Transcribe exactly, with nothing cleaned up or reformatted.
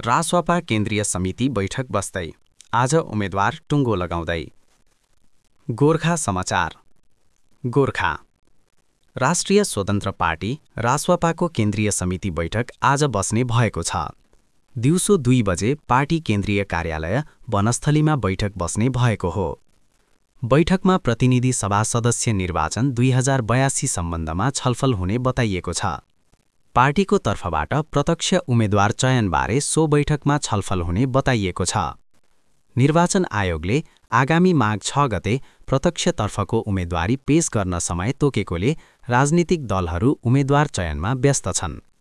रासपापा केन्द्रीय समिति बैठक बस्दै आज उम्मेद्वार टुङ्गो लगाउँदै। गोर्खा समाचार। गोर्खा राष्ट्रिय स्वतन्त्र पार्टी रासपापाको केन्द्रीय समिति बैठक आज बस्ने भएको छ। दिउँसो दुई बजे पार्टी केन्द्रीय कार्यालय वनस्थलीमा बैठक बस्ने भएको हो। बैठकमा प्रतिनिधि सभा सदस्य निर्वाचन दुई हजार बयासी सम्बन्धमा छलफल हुने बताइएको छ। पार्टीको तर्फबाट प्रत्यक्ष उम्मेद्वार चयनबारे सो बैठकमा छलफल हुने बताइएको छ। निर्वाचन आयोगले आगामी माघ छ गते प्रत्यक्षतर्फको उम्मेद्वारी पेश गर्न समय तोकेकोले राजनीतिक दलहरू उम्मेद्वार चयनमा व्यस्त छन्।